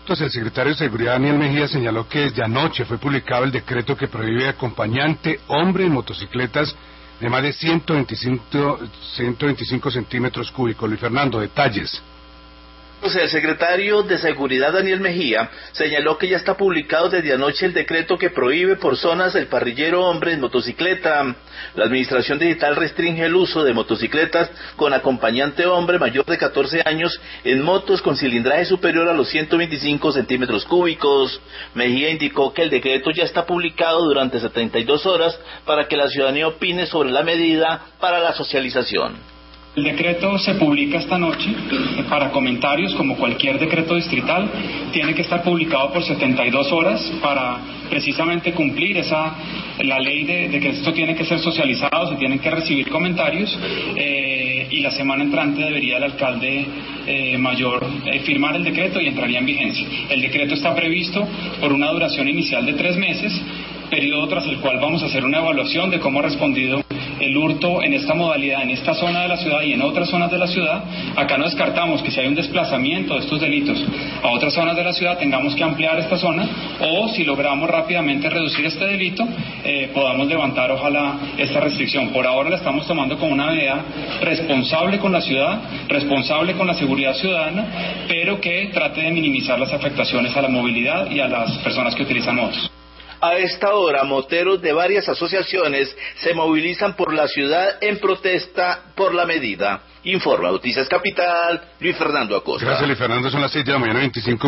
Entonces, el secretario de Seguridad, Daniel Mejía, señaló que desde anoche fue publicado el decreto que prohíbe acompañante hombre en motocicletas de más de 125 centímetros cúbicos. Luis Fernando, detalles. El secretario de Seguridad, Daniel Mejía, señaló que ya está publicado desde anoche el decreto que prohíbe por zonas el parrillero hombre en motocicleta. La Administración Digital restringe el uso de motocicletas con acompañante hombre mayor de 14 años en motos con cilindraje superior a los 125 centímetros cúbicos. Mejía indicó que el decreto ya está publicado durante 72 horas para que la ciudadanía opine sobre la medida para la socialización. El decreto se publica esta noche para comentarios, como cualquier decreto distrital. Tiene que estar publicado por 72 horas para precisamente cumplir la ley de que esto tiene que ser socializado, se tienen que recibir comentarios, y la semana entrante debería el alcalde mayor firmar el decreto y entraría en vigencia. El decreto está previsto por una duración inicial de 3 meses, periodo tras el cual vamos a hacer una evaluación de cómo ha respondido el hurto en esta modalidad, en esta zona de la ciudad y en otras zonas de la ciudad. Acá no descartamos que si hay un desplazamiento de estos delitos a otras zonas de la ciudad, tengamos que ampliar esta zona, o si logramos rápidamente reducir este delito, podamos levantar, ojalá, esta restricción. Por ahora la estamos tomando como una medida responsable con la ciudad, responsable con la seguridad ciudadana, pero que trate de minimizar las afectaciones a la movilidad y a las personas que utilizan motos. A esta hora, moteros de varias asociaciones se movilizan por la ciudad en protesta por la medida. Informa Noticias Capital, Luis Fernando Acosta. Gracias, Luis Fernando. Son las 6 de la mañana, 25